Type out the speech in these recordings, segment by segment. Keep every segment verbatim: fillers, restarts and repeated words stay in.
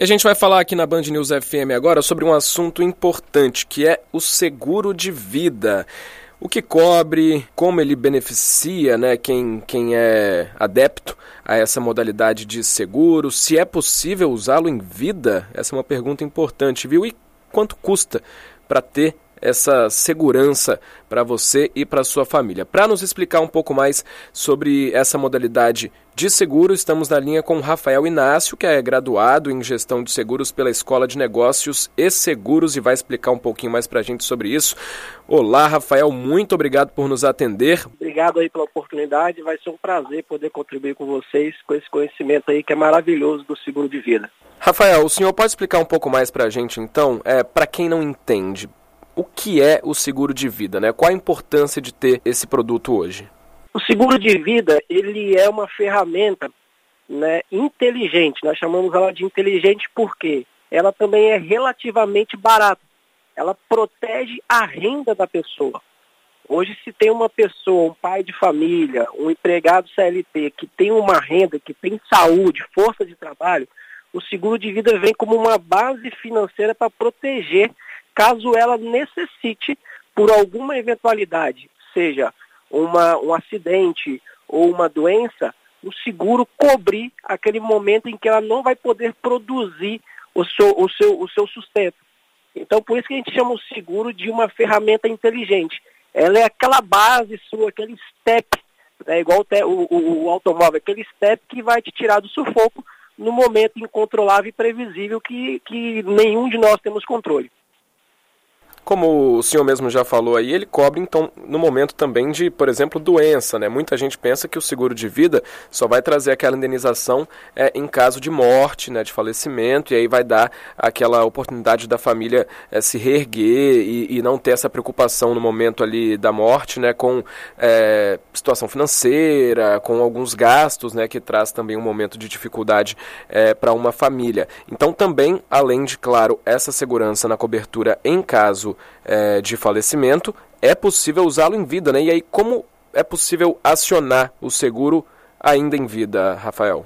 E a gente vai falar aqui na Band News F M agora sobre um assunto importante, que é o seguro de vida. O que cobre, como ele beneficia, né, quem, quem é adepto a essa modalidade de seguro, se é possível usá-lo em vida? Essa é uma pergunta importante, viu? E quanto custa para ter essa segurança para você e para sua família? Para nos explicar um pouco mais sobre essa modalidade de seguro, estamos na linha com o Rafael Inácio, que é graduado em gestão de seguros pela Escola de Negócios e Seguros e vai explicar um pouquinho mais para a gente sobre isso. Olá, Rafael, muito obrigado por nos atender. Obrigado aí pela oportunidade, vai ser um prazer poder contribuir com vocês com esse conhecimento aí que é maravilhoso do seguro de vida. Rafael, o senhor pode explicar um pouco mais para a gente então, é, para quem não entende, o que é o seguro de vida, né? Qual a importância de ter esse produto hoje? O seguro de vida, ele é uma ferramenta, né, inteligente. Nós chamamos ela de inteligente porque ela também é relativamente barata. Ela protege a renda da pessoa. Hoje, se tem uma pessoa, um pai de família, um empregado C L T que tem uma renda, que tem saúde, força de trabalho, o seguro de vida vem como uma base financeira para proteger caso ela necessite, por alguma eventualidade, seja uma, um acidente ou uma doença, o seguro cobrir aquele momento em que ela não vai poder produzir o seu, o seu, o seu sustento. Então, por isso que a gente chama o seguro de uma ferramenta inteligente. Ela é aquela base sua, aquele step, né, igual o, o, o automóvel, aquele step que vai te tirar do sufoco no momento incontrolável e previsível que, que nenhum de nós temos controle. Como o senhor mesmo já falou aí, ele cobre, então, no momento também de, por exemplo, doença, né? Muita gente pensa que o seguro de vida só vai trazer aquela indenização é, em caso de morte, né, de falecimento, e aí vai dar aquela oportunidade da família é, se reerguer e, e não ter essa preocupação no momento ali da morte, né, com é, situação financeira, com alguns gastos, né, que traz também um momento de dificuldade é, para uma família. Então, também, além de, claro, essa segurança na cobertura em caso É, de falecimento, é possível usá-lo em vida, né? E aí, como é possível acionar o seguro ainda em vida, Rafael?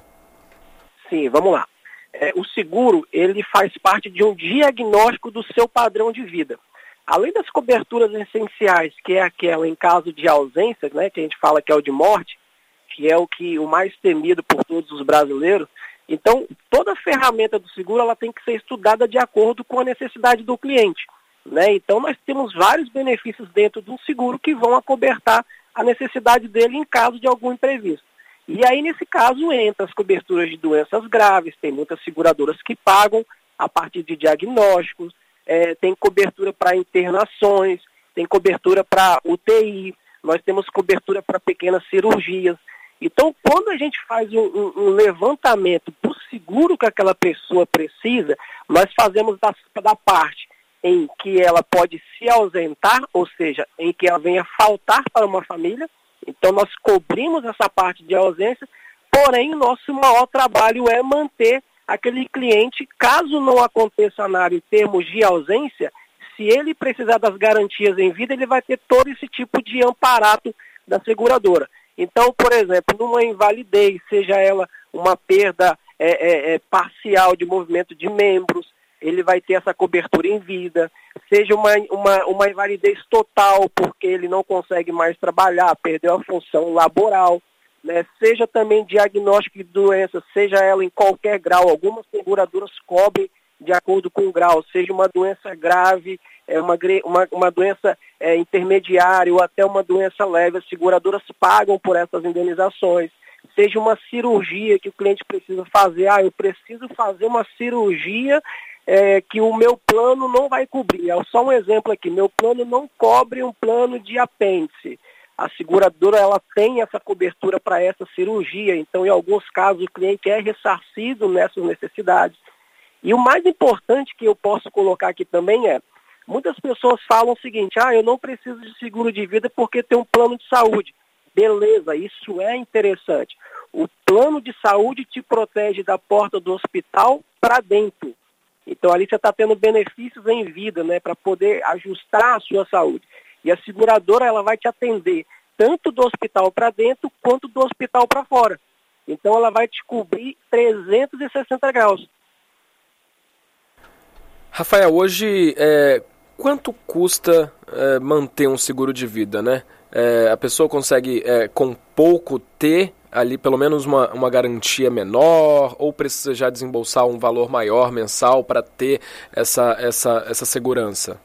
Sim, vamos lá. É, o seguro, ele faz parte de um diagnóstico do seu padrão de vida. Além das coberturas essenciais, que é aquela em caso de ausência, né, que a gente fala que é o de morte, que é o, que, o mais temido por todos os brasileiros, então, toda a ferramenta do seguro ela tem que ser estudada de acordo com a necessidade do cliente. Né? Então, nós temos vários benefícios dentro do seguro que vão acobertar a necessidade dele em caso de algum imprevisto. E aí, nesse caso, entra as coberturas de doenças graves, tem muitas seguradoras que pagam a partir de diagnósticos, é, tem cobertura para internações, tem cobertura para U T I, nós temos cobertura para pequenas cirurgias. Então, quando a gente faz um, um, um levantamento do seguro que aquela pessoa precisa, nós fazemos da, da parte em que ela pode se ausentar, ou seja, em que ela venha faltar para uma família. Então, nós cobrimos essa parte de ausência, porém, o nosso maior trabalho é manter aquele cliente, caso não aconteça nada em termos de ausência, se ele precisar das garantias em vida, ele vai ter todo esse tipo de amparato da seguradora. Então, por exemplo, numa invalidez, seja ela uma perda é, é, é, parcial de movimento de membros, ele vai ter essa cobertura em vida, seja uma, uma, uma invalidez total, porque ele não consegue mais trabalhar, perdeu a função laboral, né? Seja também diagnóstico de doença, seja ela em qualquer grau, algumas seguradoras cobrem de acordo com o grau, seja uma doença grave, é uma, uma, uma doença é, intermediária ou até uma doença leve, as seguradoras pagam por essas indenizações. Seja uma cirurgia que o cliente precisa fazer, ah, eu preciso fazer uma cirurgia É, que o meu plano não vai cobrir. É só um exemplo aqui, meu plano não cobre um plano de apêndice. A seguradora ela tem essa cobertura para essa cirurgia, então em alguns casos o cliente é ressarcido nessas necessidades. E o mais importante que eu posso colocar aqui também é, muitas pessoas falam o seguinte, ah, eu não preciso de seguro de vida porque tem um plano de saúde. Beleza, isso é interessante. O plano de saúde te protege da porta do hospital para dentro. Então, ali você está tendo benefícios em vida, né, para poder ajustar a sua saúde. E a seguradora ela vai te atender tanto do hospital para dentro quanto do hospital para fora. Então, ela vai te cobrir trezentos e sessenta graus. Rafael, hoje, é, quanto custa é, manter um seguro de vida, né? É, a pessoa consegue, é, com pouco, ter ali pelo menos uma, uma garantia menor, ou precisa já desembolsar um valor maior mensal para ter essa, essa, essa segurança?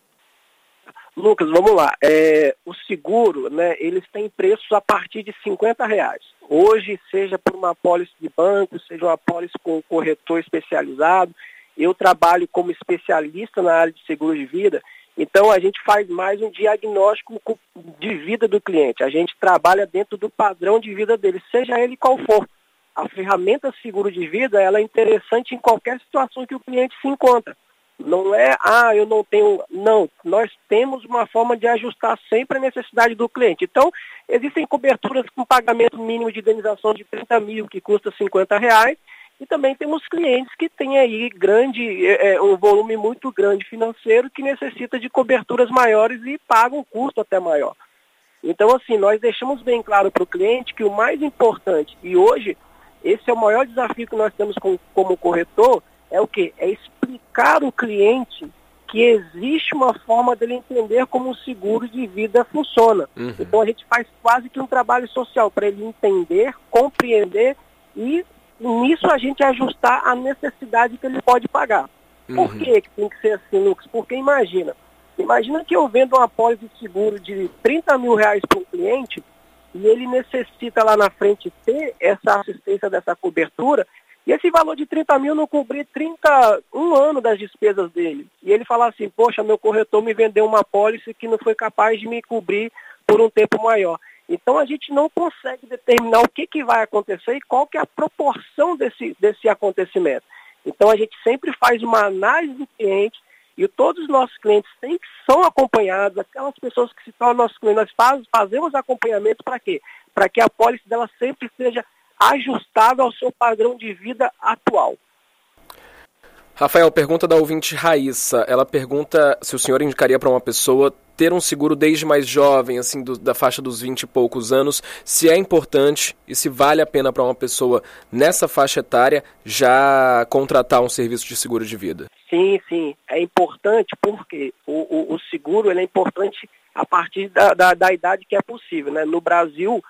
Lucas, vamos lá. É, o seguro, né, eles têm preços a partir de cinquenta reais. Hoje, seja por uma apólice de banco, seja uma apólice com um corretor especializado, eu trabalho como especialista na área de seguro de vida, então a gente faz mais um diagnóstico de vida do cliente. A gente trabalha dentro do padrão de vida dele, seja ele qual for. A ferramenta seguro de vida, ela é interessante em qualquer situação que o cliente se encontra. Não é, ah, eu não tenho... Não, nós temos uma forma de ajustar sempre a necessidade do cliente. Então, existem coberturas com pagamento mínimo de indenização de trinta mil, que custa cinquenta reais, e também temos clientes que têm aí grande, é, um volume muito grande financeiro que necessita de coberturas maiores e pagam um custo até maior. Então, assim, nós deixamos bem claro para o cliente que o mais importante, e hoje, esse é o maior desafio que nós temos com, como corretor, é o quê? É explicar ao cliente que existe uma forma dele entender como o seguro de vida funciona. Uhum. Então a gente faz quase que um trabalho social para ele entender, compreender e nisso a gente ajustar a necessidade que ele pode pagar. Uhum. Por que que tem que ser assim, Lucas? Porque imagina, imagina que eu vendo uma apólice de seguro de trinta mil reais para um cliente e ele necessita lá na frente ter essa assistência dessa cobertura. E esse valor de trinta mil não cobrir trinta, um ano das despesas dele. E ele falar assim, poxa, meu corretor me vendeu uma apólice que não foi capaz de me cobrir por um tempo maior. Então a gente não consegue determinar o que, que vai acontecer e qual que é a proporção desse, desse acontecimento. Então a gente sempre faz uma análise do cliente e todos os nossos clientes sempre são acompanhados, aquelas pessoas que se tornam nossos clientes, nós faz, fazemos acompanhamento para quê? Para que a apólice dela sempre seja ajustado ao seu padrão de vida atual. Rafael, pergunta da ouvinte Raíssa. Ela pergunta se o senhor indicaria para uma pessoa ter um seguro desde mais jovem, assim, do, da faixa dos vinte e poucos anos, se é importante e se vale a pena para uma pessoa nessa faixa etária já contratar um serviço de seguro de vida. Sim, sim. É importante porque o, o, o seguro ele é importante a partir da, da, da idade que é possível, né? No Brasil,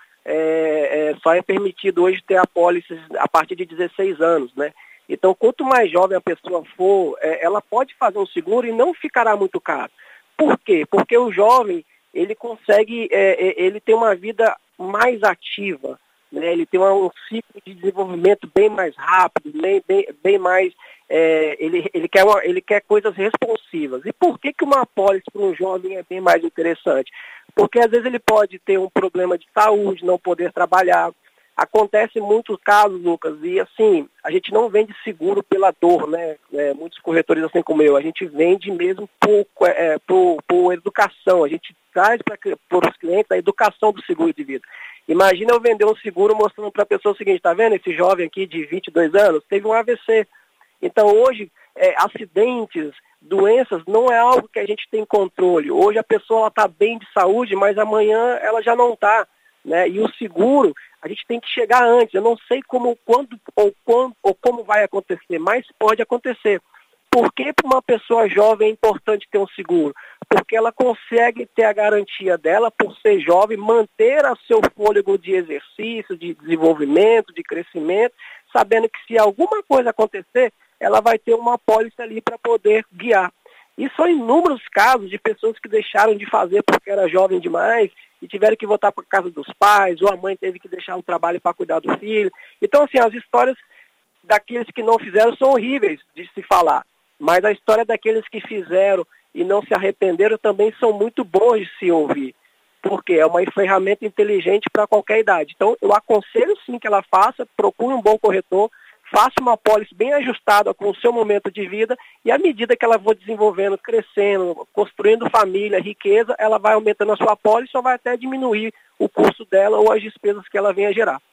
É, é, só é permitido hoje ter apólices a partir de dezesseis anos, né? Então, quanto mais jovem a pessoa for, é, ela pode fazer um seguro e não ficará muito caro. Por quê? Porque o jovem, ele consegue, é, ele tem uma vida mais ativa, né? Ele tem uma, um ciclo de desenvolvimento bem mais rápido, bem, bem, bem mais, é, ele, ele, quer uma, ele quer coisas responsivas. E por que que uma apólice para um jovem é bem mais interessante? Porque às vezes ele pode ter um problema de saúde, não poder trabalhar. Acontece muitos casos, Lucas, e assim, a gente não vende seguro pela dor, né? É, muitos corretores assim como eu, a gente vende mesmo por, é, por, por educação, a gente traz para os clientes a educação do seguro de vida. Imagina eu vender um seguro mostrando para a pessoa o seguinte, tá vendo? Esse jovem aqui de vinte e dois anos teve um A V C. Então hoje, é, acidentes, doenças não é algo que a gente tem controle. Hoje a pessoa está bem de saúde, mas amanhã ela já não está, né? E o seguro, a gente tem que chegar antes. Eu não sei como, quando ou, quando, ou como vai acontecer, mas pode acontecer. Por que para uma pessoa jovem é importante ter um seguro? Porque ela consegue ter a garantia dela, por ser jovem, manter o seu fôlego de exercício, de desenvolvimento, de crescimento, sabendo que se alguma coisa acontecer, ela vai ter uma apólice ali para poder guiar. E são inúmeros casos de pessoas que deixaram de fazer porque era jovem demais e tiveram que voltar para a casa dos pais, ou a mãe teve que deixar o trabalho para cuidar do filho. Então, assim, as histórias daqueles que não fizeram são horríveis de se falar, mas a história daqueles que fizeram e não se arrependeram também são muito boas de se ouvir, porque é uma ferramenta inteligente para qualquer idade. Então, eu aconselho sim que ela faça, procure um bom corretor, faça uma apólice bem ajustada com o seu momento de vida e à medida que ela for desenvolvendo, crescendo, construindo família, riqueza, ela vai aumentando a sua apólice ou vai até diminuir o custo dela ou as despesas que ela venha a gerar.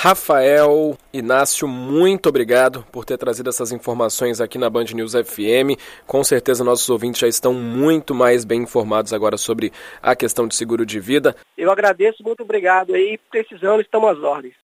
Rafael Inácio, muito obrigado por ter trazido essas informações aqui na Band News F M. Com certeza nossos ouvintes já estão muito mais bem informados agora sobre a questão de seguro de vida. Eu agradeço, muito obrigado aí, precisando, estamos às ordens.